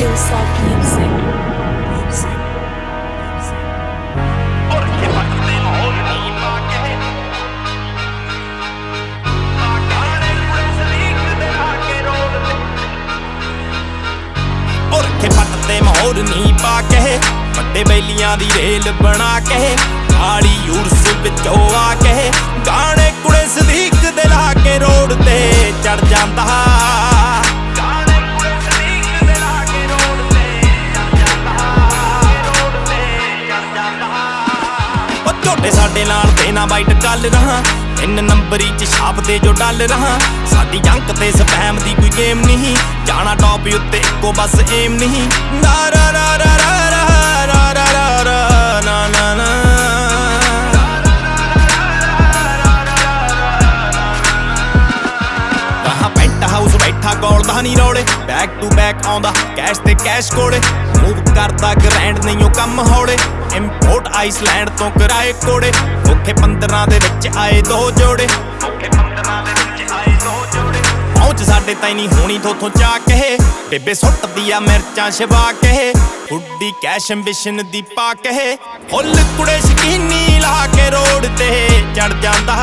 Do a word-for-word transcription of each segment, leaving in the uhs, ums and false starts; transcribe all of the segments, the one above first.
Hillside Music. और के पटते मोर नी पाके बड़े बैलियां दी रेल बना के गाड़ी यूर्स विचों आके गाने कुड़े सदीक दे ला के रोड ते चढ़ जांदा गाने कुड़े सदीक दे ला के रोड ते चढ़ जांदा रोड ते चढ़ जांदा ओ झोटे साडे नाल ते ना बाइट गल रहा तीन नंबरी च छापदे जो डल रहा साडी जंक ते स्पैम दी कोई गेम नहीं जाना टॉप उत्ते इक्को बस एम नहीं रा रा रा रा रा रा रा रा रा ना ना ना कहाँ पेंट हाउस बैठा गौलदा नहीं रौले बैक टू बैक आउंदा कैश ते कैश कोड़े मूव करदा ग्रैंड नहीं ओ कम हौले इंपोर्ट आइसलैंड तो कराए कोड़े औखे पंद्रह दे विच आए दो जोड़े औखे पंद्रह दे विच आए दो जोड़े पहुंच साडे ताईं नहीं होनी थोथों चा कहे बेबे सुट दिया मिर्चां छवा कहे हुड्डी कैश एंबिशन दी पा कहे फुल कुड़े शकीनी ला के रोड ते चढ़ जांदा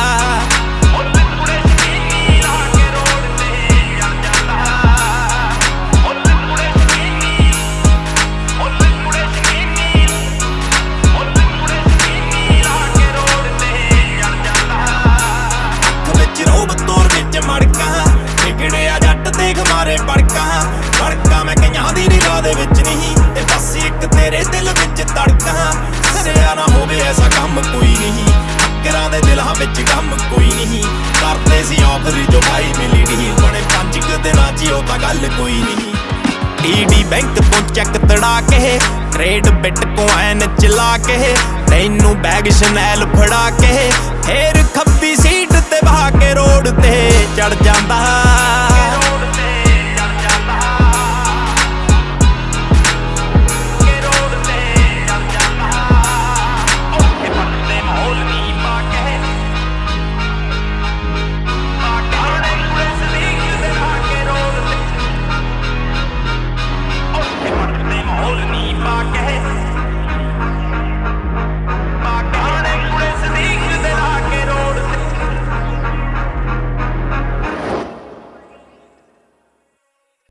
बिगड़िया जट देख मारे बड़का बड़का मैं कईयां दी निगाह दे विच नहीं ते बस एक तेरे दिल विच तड़का सरिया ना होवे ऐसा काम कोई नहीं अकरां दे दिलां विच गम कोई नहीं करदे सी ऑफर जो भाई मिली नहीं बड़े पंज क दिनां च ओ तां गल कोई नहीं टीडी बैंक तो चैक तड़ा के ट्रेड बिटकॉइन चला के तैनू बैग शनैल फड़ा के फिर खब्बी सीट ते बहा के रोड ते चढ़ जांदा